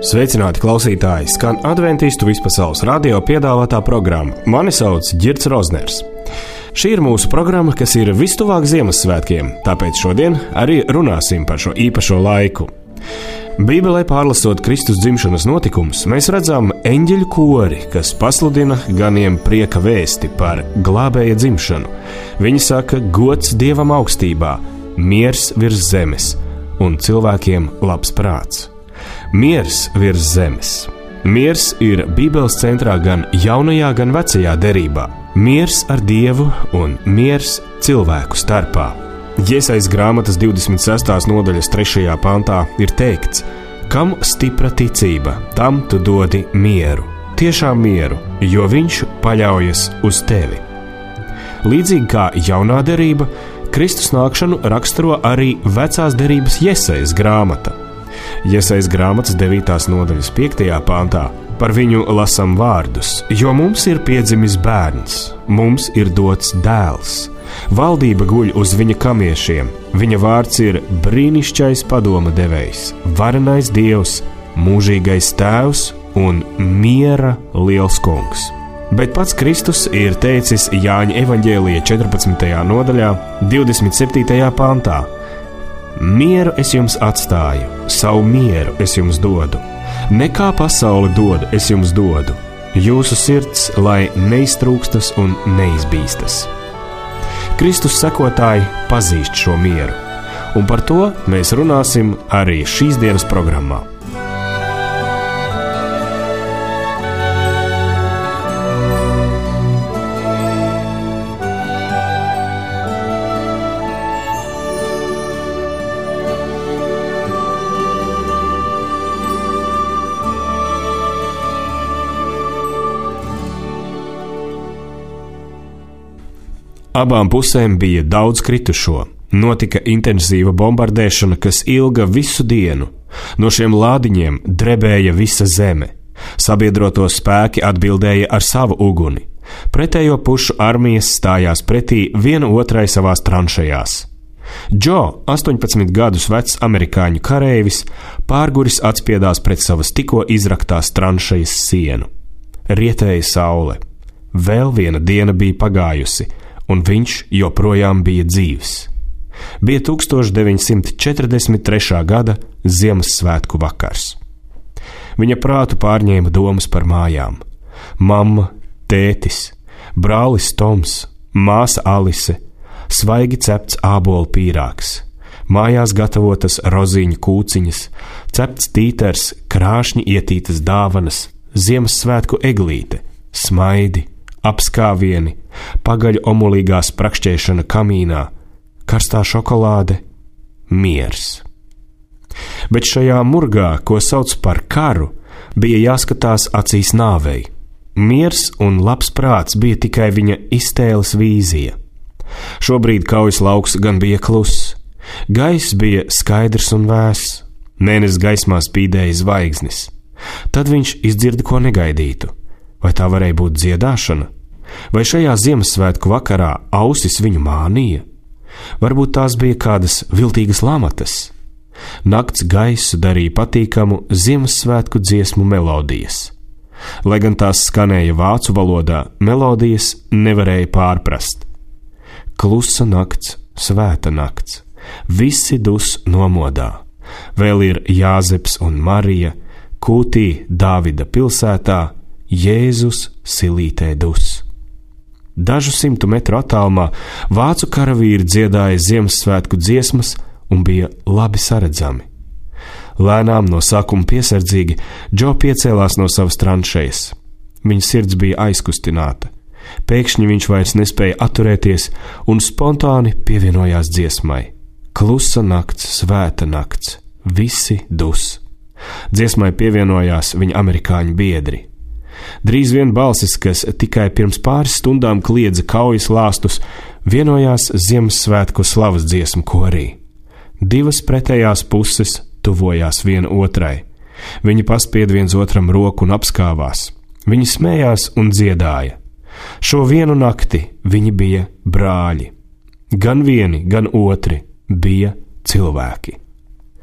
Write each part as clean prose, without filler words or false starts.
Sveicināti klausītāji, skan Adventistu vispasaules radio piedāvātā programma. Mani sauc Ģirds Rozners. Šī ir mūsu programma, kas ir vistuvāk Ziemassvētkiem, tāpēc šodien arī runāsim par šo īpašo laiku. Bībelē pārlasot Kristus dzimšanas notikumus, mēs redzam eņģeļu kori, kas pasludina ganiem prieka vēsti par glābēja dzimšanu. Viņi saka: gods Dievam augstībā, miers virs zemes un cilvēkiem labs prāts. Miers virs zemes. Miers ir Bībeles centrā gan jaunajā, gan vecajā derībā. Miers ar Dievu un miers cilvēku starpā. Jesajas grāmatas 26. nodaļas 3. pantā ir teikts: kam stipra ticība, tam tu dodi mieru. Tiešām mieru, jo viņš paļaujas uz tevi. Līdzīgi kā jaunā derība, Kristus nākšanu raksturo arī vecās derības Jesajas grāmata. Jesajas grāmatas 9. nodaļas 5. pantā par viņu lasam vārdus: jo mums ir piedzimis bērns, mums ir dots dēls. Valdība guļ uz viņa kamiešiem, viņa vārds ir brīnišķais padoma devējs, varenais Dievs, mūžīgais tēvs un miera liels kungs. Bet pats Kristus ir teicis Jāņa evaņģēlija 14. nodaļā 27. pantā: mieru es jums atstāju, savu mieru es jums dodu. Nekā pasauli dod, es jums dodu. Jūsu sirds lai neiztrūkstas un neizbīstas. Kristus sekotāji pazīst šo mieru, un par to mēs runāsim arī šīs dienas programmā. Abām pusēm bija daudz kritušo. Notika intensīva bombardēšana, kas ilga visu dienu. No šiem lādiņiem drebēja visa zeme. Sabiedroto spēki atbildēja ar savu uguni. Pretējo pušu armijas stājās pretī viena otrai savās tranšejās. Džo, 18 gadus vecs amerikāņu kareivis, pārguris atspiedās pret savas tikko izraktās tranšejas sienu. Rietēja saule. Vēl viena diena bija pagājusi, un viņš joprojām bija dzīvs. Bija 1943. gada Ziemassvētku vakars. Viņa prātu pārņēma domas par mājām. Mamma, tētis, brālis Toms, māsa Alise, svaigi cepts ābolu pīrāgs, mājās gatavotas rozīņu kūciņas, cepts tīters, krāšņi ietītas dāvanas, Ziemassvētku eglīte, smaidi, apskāvieni, pagaļu omulīgā sprakšķēšana kamīnā, karstā šokolāde, miers. Bet šajā murgā, ko sauc par karu, bija jāskatās acīs nāvei. Miers un labs prāts bija tikai viņa iztēles vīzija. Šobrīd kaujas lauks gan bija kluss. Gaiss bija skaidrs un vēss. Mēnesis gaismā spīdēja zvaigznes. Tad viņš izdzirda ko negaidītu. Vai tā varēja būt dziedāšana? Vai šajā Ziemassvētku vakarā ausis viņu mānīja? Varbūt tās bija kādas viltīgas lamatas. Nakts gaisu darīja patīkamu Ziemassvētku dziesmu melodijas. Lai gan tās skanēja vācu valodā, melodijas nevarēja pārprast. Klusa nakts, svēta nakts, visi dus nomodā. Vēl ir Jāzeps un Marija, kūtī Dāvida pilsētā, Jēzus silītē dus. Dažu 100 metru attālumā vācu karavīri dziedāja Ziemassvētku dziesmas un bija labi saredzami. Lēnām, no sākuma piesardzīgi, Džo piecēlās no savas tranšejas. Viņa sirds bija aizkustināta. Pēkšņi viņš vairs nespēja atturēties un spontāni pievienojās dziesmai. Klusa nakts, svēta nakts, visi dus. Dziesmai pievienojās viņa amerikāņu biedri. Drīz vien balsis, kas tikai pirms pāris stundām kliedza kaujas lāstus, vienojās Ziemassvētku slavas dziesmu korī. Divas pretējās puses tuvojās viena otrai. Viņi paspied viens otram roku un apskāvās. Viņi smējās un dziedāja. Šo vienu nakti viņi bija brāļi. Gan vieni, gan otri bija cilvēki.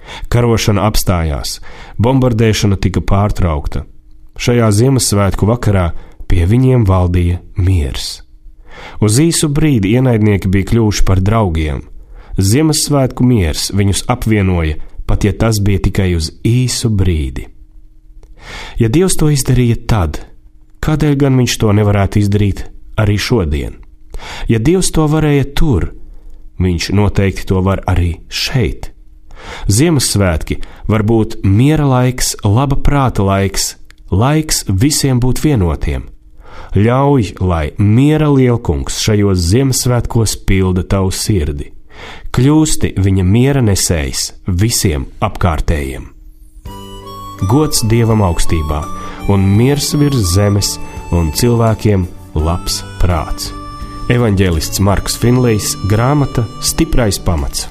Karošana apstājās, bombardēšana tika pārtraukta. Šajā Ziemassvētku vakarā pie viņiem valdīja miers. Uz īsu brīdi ienaidnieki bija kļuvuši par draugiem. Ziemassvētku miers viņus apvienoja, pat ja tas bija tikai uz īsu brīdi. Ja Dievs to izdarīja tad, kādēļ gan viņš to nevarētu izdarīt arī šodien? Ja Dievs to varēja tur, viņš noteikti to var arī šeit. Ziemassvētki var būt miera laiks, laba prāta laiks, laiks visiem būt vienotiem. Ļauj, lai miera lielkungs šajos Ziemassvētkos pilda tavu sirdi. Kļūsti viņa miera nesējs visiem apkārtējiem. Gods Dievam augstībā un miers virs zemes un cilvēkiem labs prāts. Evaņģēlists Marks Finlejs, grāmata Stiprais pamats.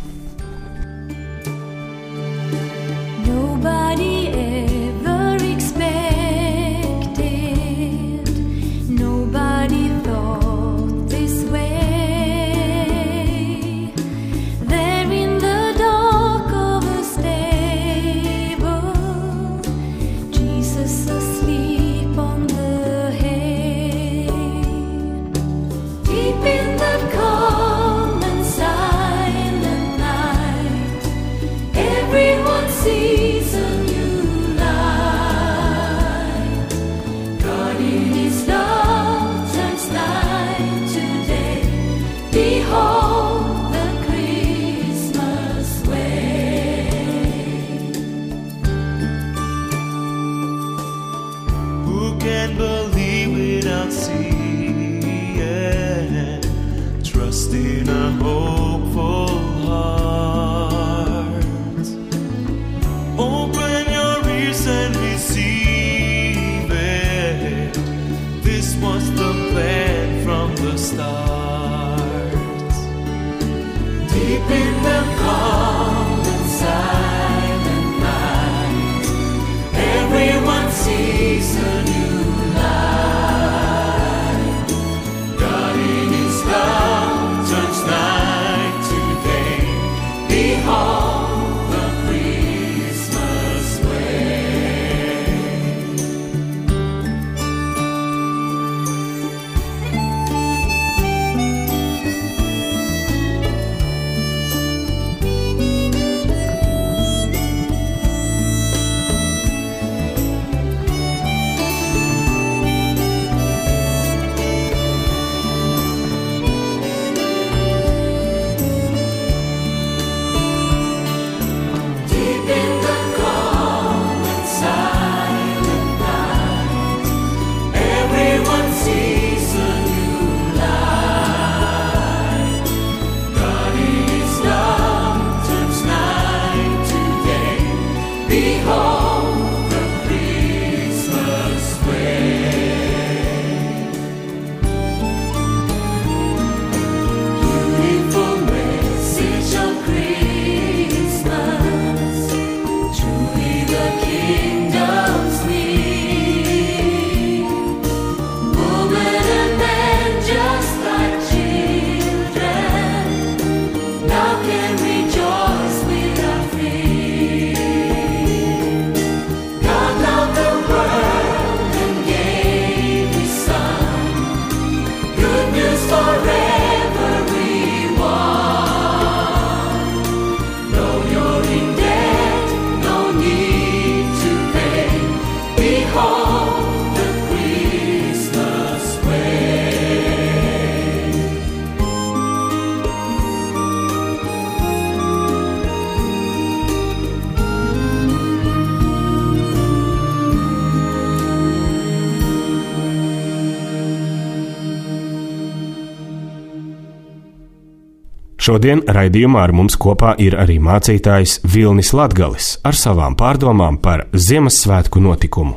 Šodien raidījumā ar mums kopā ir arī mācītājs Vilnis Latgalis ar savām pārdomām par Ziemassvētku notikumu.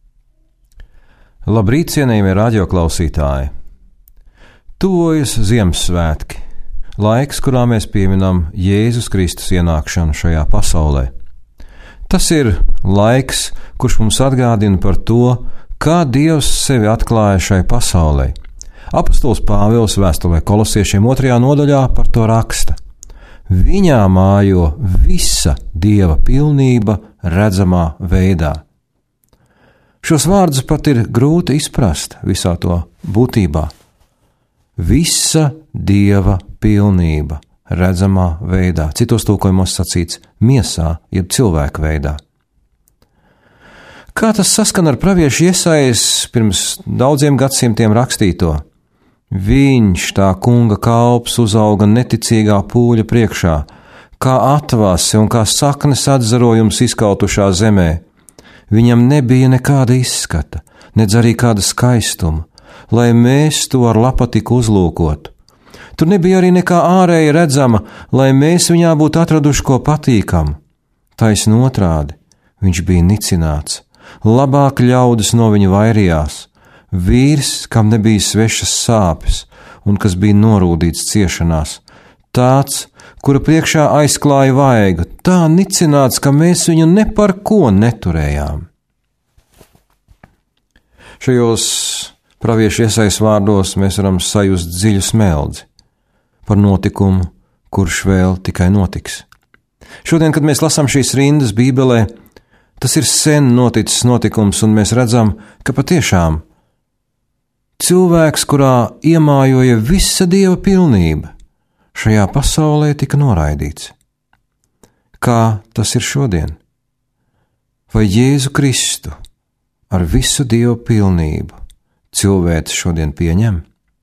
Labrīt, cienījamie radioklausītāji! Tuvojas Ziemassvētki, laiks, kurā mēs pieminam Jēzus Kristus ienākšanu šajā pasaulē. Tas ir laiks, kurš mums atgādina par to, kā Dievs sevi atklāja šai pasaulē. Apostols Pāvils vēstulē Kolosiešiem 2. nodaļā par to raksta. Viņā mājo visa Dieva pilnība redzamā veidā. Šos vārdus pat ir grūti izprast visā to būtībā. Visa Dieva pilnība redzamā veidā, citos tulkojumos sacīts miesā, jeb cilvēka veidā. Kā tas saskan ar praviešu Jesajas pirms daudziem gadsimtiem rakstīto? Viņš, tā kunga kalps, uzauga neticīgā pūļa priekšā, kā atvase un kā saknes atzarojums izkautušā zemē. Viņam nebija nekāda izskata, nedz arī kāda skaistuma, lai mēs to ar lapatiku uzlūkotu. Tur nebija arī nekā ārēji redzama, lai mēs viņā būtu atraduši ko patīkamu. Taisn otrādi, viņš bija nicināts, labāk ļaudis no viņa vairījās, vīrs, kam nebija svešas sāpes un kas bija norūdīts ciešanās, tāds, kura priekšā aizklāja vaigu, tā nicināts, ka mēs viņu ne par ko neturējām. Šajos praviešu Jesajas vārdos mēs varam sajust dziļu smeldzi par notikumu, kurš vēl tikai notiks. Šodien, kad mēs lasām šīs rindas Bībelē, tas ir sen noticis notikums, un mēs redzam, ka patiešām cilvēks, kurā iemājoja visa Dieva pilnība, šajā pasaulē tika noraidīts. Kā tas ir šodien? Vai Jēzu Kristu ar visu Dieva pilnību cilvēks šodien pieņem?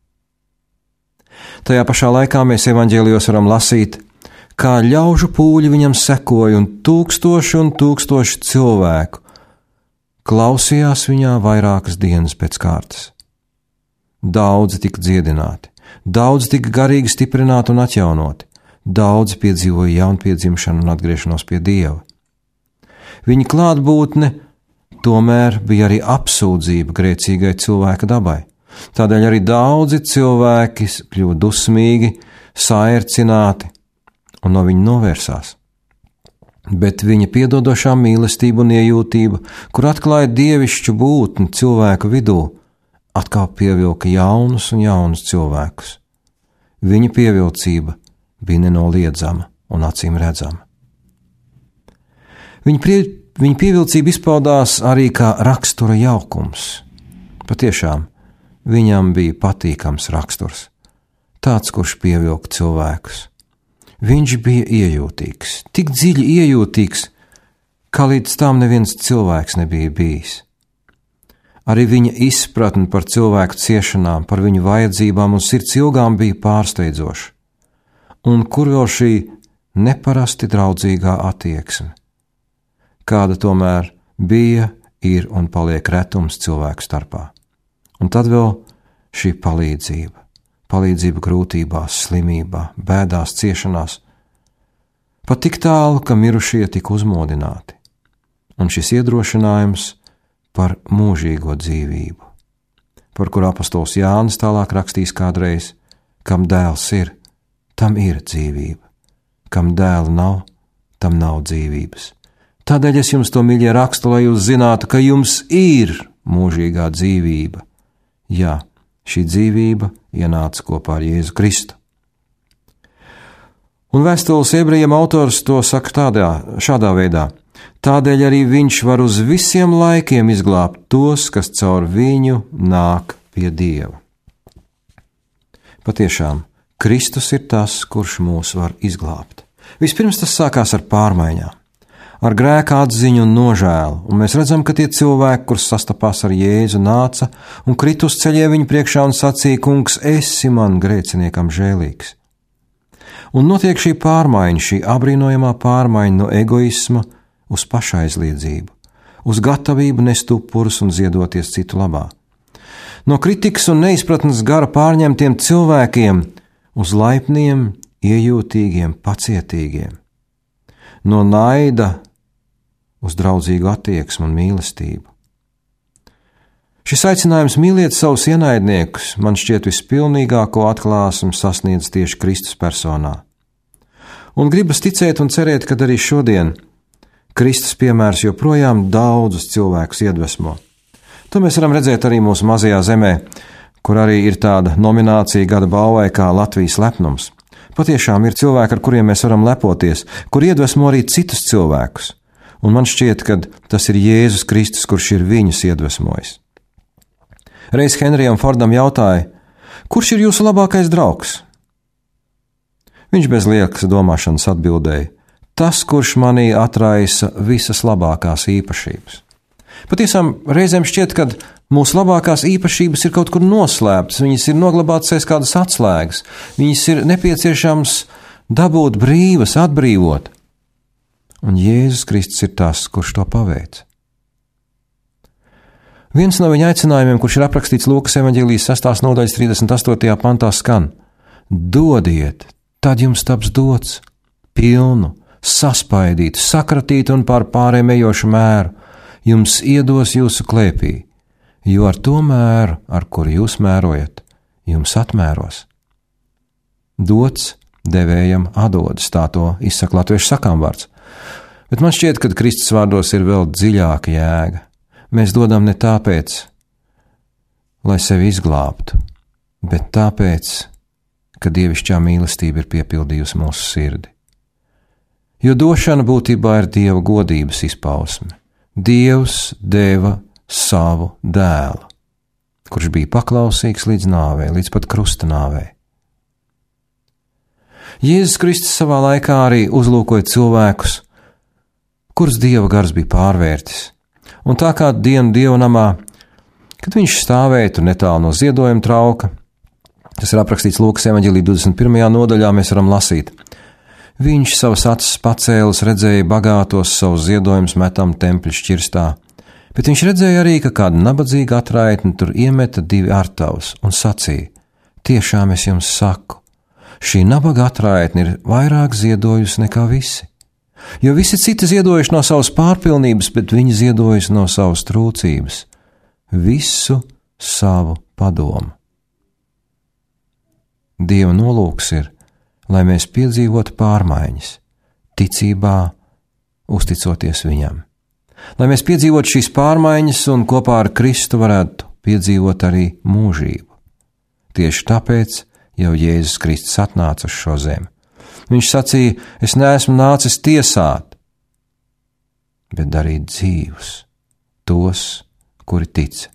Tajā pašā laikā mēs evaņģēlijos varam lasīt, kā ļaužu pūļi viņam sekoja un tūkstoši cilvēku klausījās viņā vairākas dienas pēc kārtas. Daudzi tika dziedināti, daudzi tika garīgi stiprināti un atjaunoti, daudzi piedzīvoja jaunpiedzimšanu un atgriešanos pie Dieva. Viņa klātbūtne tomēr bija arī apsūdzība grēcīgai cilvēka dabai. Tādēļ arī daudzi cilvēki kļuva dusmīgi, saērcināti un no viņa novērsās. Bet viņa piedodošā mīlestība un iejūtība, kur atklāja dievišķu būtni cilvēku vidū, atkal pievilka jaunus un jaunus cilvēkus. Viņa pievilcība bija nenoliedzama un acīm redzama. Viņa pievilcība izpaudās arī kā rakstura jaukums. Patiešām, viņam bija patīkams raksturs, tāds, kurš pievilka cilvēkus. Viņš bija iejūtīgs, tik dziļi iejūtīgs, kā līdz tam neviens cilvēks nebija bijis. Arī viņa izpratne par cilvēku ciešanām, par viņu vajadzībām un sirds ilgām bija pārsteidzoša. Un kur vēl šī neparasti draudzīgā attieksme? Kāda tomēr bija, ir un paliek retums cilvēku starpā. Un tad vēl šī palīdzība grūtībās, slimībā, bēdās, ciešanās, pat tik tālu, ka mirušie tika uzmodināti. Un šis iedrošinājums par mūžīgo dzīvību, par kuru apostols Jānis tālāk rakstīs kādreiz, kam dēls ir, tam ir dzīvība, kam dēla nav, tam nav dzīvības. Tādēļ es jums to, mīļie, rakstu, lai jūs zinātu, ka jums ir mūžīgā dzīvība. Jā, šī dzīvība ienāca kopā ar Jēzu Kristu. Un vēstules ebrejiem autors to saka šādā veidā. Tādēļ arī viņš var uz visiem laikiem izglābt tos, kas caur viņu nāk pie Dieva. Patiešām, Kristus ir tas, kurš mūs var izglābt. Vispirms tas sākās ar pārmaiņām, ar grēka atziņu un nožēlu, un mēs redzam, ka tie cilvēki, kurus sastapās ar Jēzu, nāca un krita uz ceļiem viņa priekšā un sacīja: Kungs, esi man grēciniekam žēlīgs. Un notiek šī pārmaiņa, šī apbrīnojamā pārmaiņa no egoisma uz pašaizliedzību, uz gatavību nest upurus un ziedoties citu labā. No kritikas un neizpratnes gara pārņemtiem cilvēkiem uz laipniem, iejūtīgiem, pacietīgiem. No naida uz draudzīgu attieksmu un mīlestību. Šis aicinājums mīliet savus ienaidniekus man šķiet vispilnīgāko atklāsmi sasniedz tieši Kristus personā. Un gribas ticēt un cerēt, ka arī šodien Kristus piemērs joprojām daudzus cilvēkus iedvesmo. To mēs varam redzēt arī mūsu mazajā zemē, kur arī ir tāda nominācija gada balvai kā Latvijas lepnums. Patiešām ir cilvēki, ar kuriem mēs varam lepoties, kur iedvesmo arī citus cilvēkus. Un man šķiet, ka tas ir Jēzus Kristus, kurš ir viņus iedvesmojis. Reiz Henrijam Fordam jautāja, kurš ir jūsu labākais draugs? Viņš bez liekas domāšanas atbildēja, tas, kurš manī atraisa visas labākās īpašības. Patiesām reizēm šķiet, ka mūsu labākās īpašības ir kaut kur noslēptas, viņas ir noglabātas aiz kādas atslēgas, viņas ir nepieciešams dabūt brīvas, atbrīvot. Un Jēzus Kristus ir tas, kurš to paveic. Viens no viņa aicinājumiem, kurš ir aprakstīts Lūkas evaņģēlijas 6. nodaļas 38. pantā skan: dodiet, tad jums taps dots, pilnu, saspaidītu, sakratītu un pār pāriem ejošu mēru, jums iedos jūsu klēpī, jo ar to mēru, ar kuru jūs mērojat, jums atmēros. Dots devējam atdodas, tā to izsaka latviešu sakāmvārds. Bet man šķiet, ka Kristus vārdos ir vēl dziļāka jēga. Mēs dodam ne tāpēc, lai sevi izglābtu, bet tāpēc, ka dievišķā mīlestība ir piepildījusi mūsu sirdi. Jo došana būtībā ir Dieva godības izpausme. Dievs deva savu dēlu, kurš bija paklausīgs līdz nāvei, līdz pat krusta nāvei. Jēzus Kristus savā laikā arī uzlūkoja cilvēkus, kurus Dieva gars bija pārvērtis. Un tā kā dienu Dievnamā, kad viņš stāvēja tur netālu no ziedojuma trauka, tas ir aprakstīts Lūkas evaņģēlija 21. nodaļā, mēs varam lasīt. Viņš savas acis pacēlis, redzēja bagātos savus ziedojumus metam tempļa šķirstā, bet viņš redzēja arī, ka kāda nabadzīga atraitne tur iemeta 2 artavus un sacīja: tiešām es jums saku, šī nabaga atraitne ir vairāk ziedojusi nekā visi, jo visi citi ziedojuši no savas pārpilnības, bet viņi ziedojusi no savas trūcības, visu savu padomu. Dieva nolūks ir, lai mēs piedzīvotu pārmaiņas, ticībā, uzticoties viņam. Lai mēs piedzīvotu šīs pārmaiņas un kopā ar Kristu varētu piedzīvot arī mūžību. Tieši tāpēc jau Jēzus Kristus atnāca uz šo zemi. Viņš sacīja: es neesmu nācis tiesāt, bet darīt dzīvus tos, kuri tic.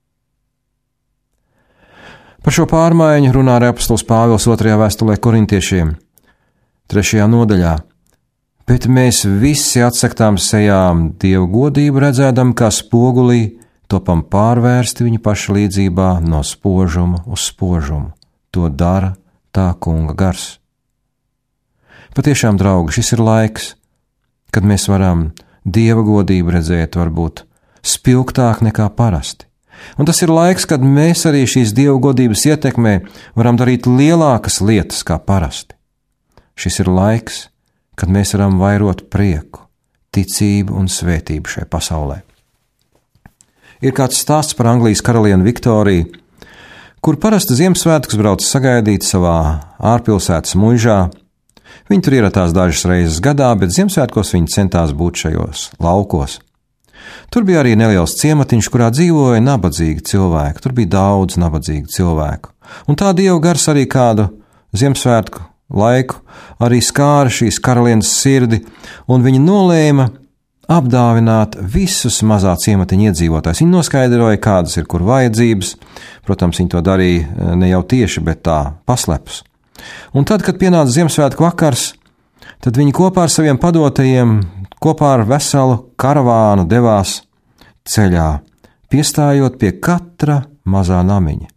Par šo pārmaiņu runā arī apostols Pāvils 2. vēstulē korintiešiem, 3. nodaļā. Bet mēs visi atsaktām sejām Dievu godību redzēdam, kā spogulī, topam pārvērsti viņa paša līdzībā no spožuma uz spožumu. To dara tā kunga gars. Patiešām, draugi, šis ir laiks, kad mēs varam Dieva godību redzēt varbūt spilgtāk nekā parasti. Un tas ir laiks, kad mēs arī šīs Dieva godības ietekmē varam darīt lielākas lietas kā parasti. Šis ir laiks, kad mēs varam vairot prieku, ticību un svētību šai pasaulē. Ir kāds stāsts par Anglijas karalieni Viktoriju, kur parasti Ziemassvētkus brauc sagaidīt savā ārpilsētas muižā. Viņi tur ieradās dažas reizes gadā, bet Ziemassvētkos viņi centās būt šajos laukos. Tur bija arī neliels ciematiņš, kurā dzīvoja nabadzīgi cilvēki. Tur bija daudz nabadzīgu cilvēku. Un tā Dieva gars arī kādu Ziemassvētku laiku arī skāra šīs karalienes sirdi, un viņa nolēma apdāvināt visus mazā ciematiņa iedzīvotājus. Viņa noskaidroja, kādas ir kur vajadzības. Protams, viņa to darīja ne jau tieši, bet tā paslepus. Un tad, kad pienāca Ziemassvētku vakars, tad viņi kopā ar saviem padotajiem, kopā ar veselu karavānu devās ceļā, piestājot pie katra mazā namiņa.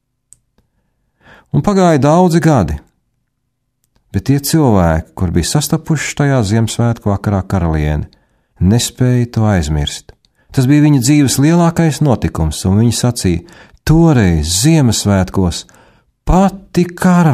Un pagāja daudzi gadi, bet tie cilvēki, kur bija sastapuši tajā Ziemassvētku vakarā karalieni, nespēja to aizmirst. Tas bija viņa dzīves lielākais notikums, un viņi sacīja: toreiz Ziemassvētkos pati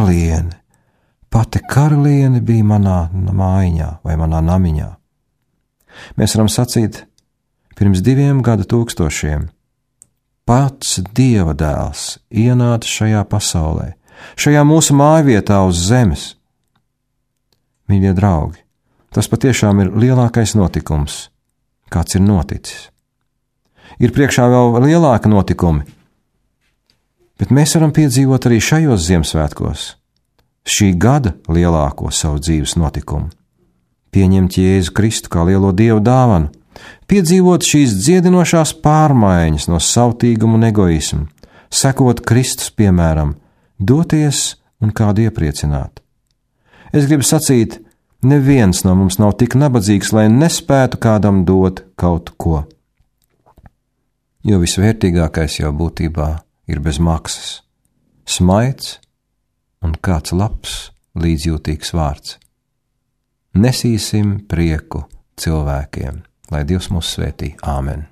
karaliene bija manā mājiņā vai manā namiņā. Mēs varam sacīt, pirms 2 gadu tūkstošiem pats Dieva dēls ienāca šajā pasaulē, šajā mūsu mājvietā uz zemes. Mīļie draugi, tas patiešām ir lielākais notikums, kāds ir noticis. Ir priekšā vēl lielāki notikumi, bet mēs varam piedzīvot arī šajos Ziemassvētkos šī gada lielāko savu dzīves notikumu. Pieņemt Jēzu Kristu kā lielo Dieva dāvanu, piedzīvot šīs dziedinošās pārmaiņas no sautīguma un egoisma, sekot Kristus piemēram, doties un kādu iepriecināt. Es gribu sacīt, neviens no mums nav tik nabadzīgs, lai nespētu kādam dot kaut ko. Jo visvērtīgākais jau būtībā ir bez maksas. Smaids un kāds labs, līdzjūtīgs vārds. Nesīsim prieku cilvēkiem, lai Dievs mūs svētī. Āmen!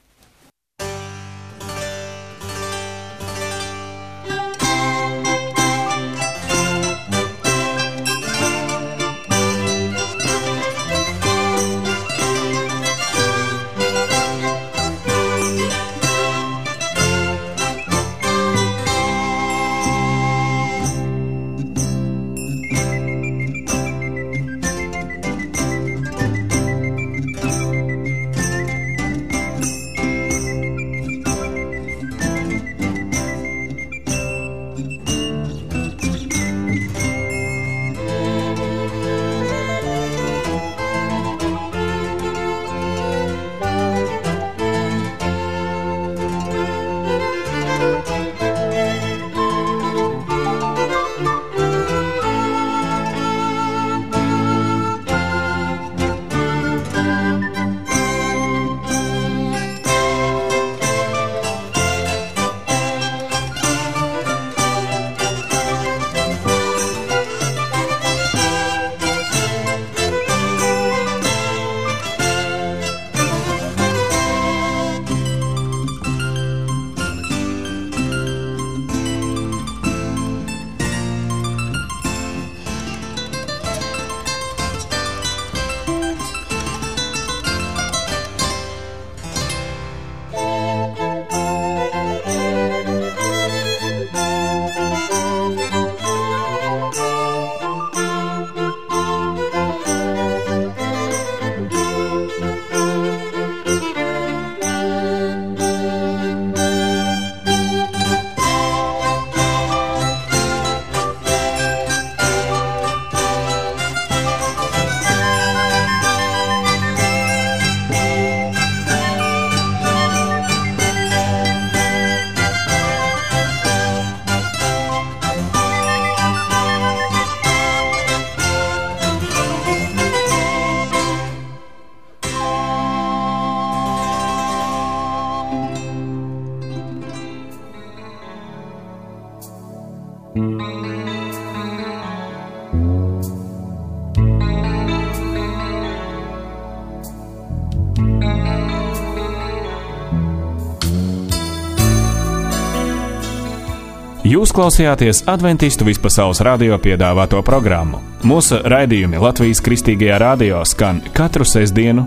Jūs klausījāties Adventistu vispasaules radio piedāvāto programmu. Mūsu raidījumi Latvijas Kristīgajā radio skan katru sestdienu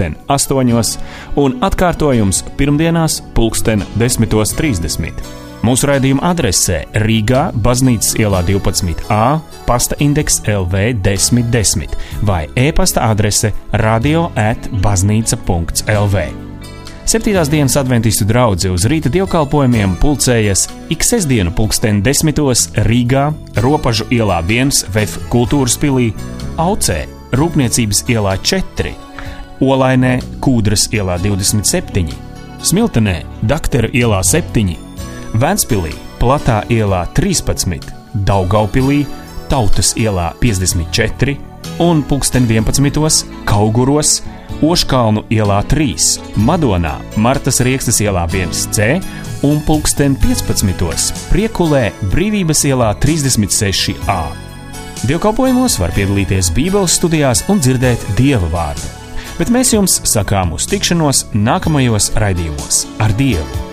8:00 un atkārtojums pirmdienās 10:30. Mūsu raidījuma adresē Rīgā, Baznīcas ielā 12A, pasta indeks LV 1010 vai e-pasta adrese radio@baznīca.lv. 7. dienas adventistu draudze uz rīta dievkalpojumiem pulcējas ik sestdienu 10:10 Rīgā, Ropažu ielā 1 VF kultūras pilī, Aucē, Rūpniecības ielā 4, Olainē, Kūdras ielā 27, Smiltenē, Dakteru ielā 7, Ventspilī, Platā ielā 13, Daugaupilī, Tautas ielā 54 un 11:11 Kauguros, Oškalnu ielā 3, Madonā, Martas Riekstes ielā 1C un 15:15 Priekulē, Brīvības ielā 36A. Dievkalpojumos var piedalīties Bībeles studijās un dzirdēt Dieva vārdu. Bet mēs jums sakām uz tikšanos nākamajos raidījumos ar Dievu.